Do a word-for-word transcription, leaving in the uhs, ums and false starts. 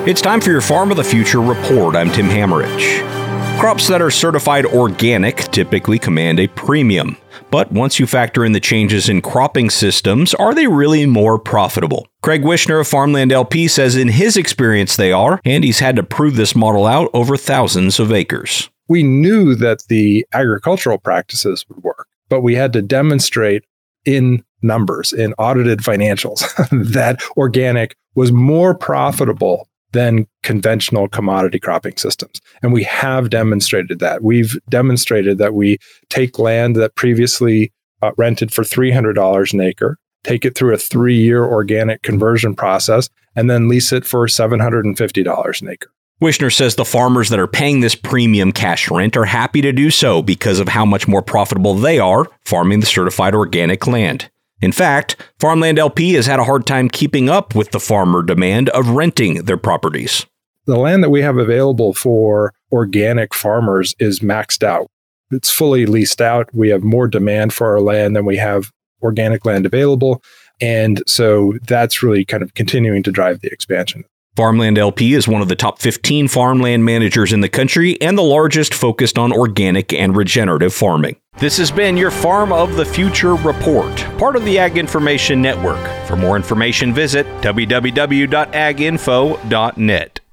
It's time for your Farm of the Future report. I'm Tim Hammerich. Crops that are certified organic typically command a premium. But once you factor in the changes in cropping systems, are they really more profitable? Craig Wishner of Farmland L P says in his experience they are, and he's had to prove this model out over thousands of acres. We knew that the agricultural practices would work, but we had to demonstrate in numbers, in audited financials, that organic was more profitable than conventional commodity cropping systems. And we have demonstrated that. We've demonstrated that we take land that previously uh, rented for three hundred dollars an acre, take it through a three-year organic conversion process, and then lease it for seven hundred fifty dollars an acre. Wishner says the farmers that are paying this premium cash rent are happy to do so because of how much more profitable they are farming the certified organic land. In fact, Farmland L P has had a hard time keeping up with the farmer demand of renting their properties. The land that we have available for organic farmers is maxed out. It's fully leased out. We have more demand for our land than we have organic land available. And so that's really kind of continuing to drive the expansion. Farmland L P is one of the top fifteen farmland managers in the country and the largest focused on organic and regenerative farming. This has been your Farm of the Future report, part of the Ag Information Network. For more information, visit w w w dot ag info dot net.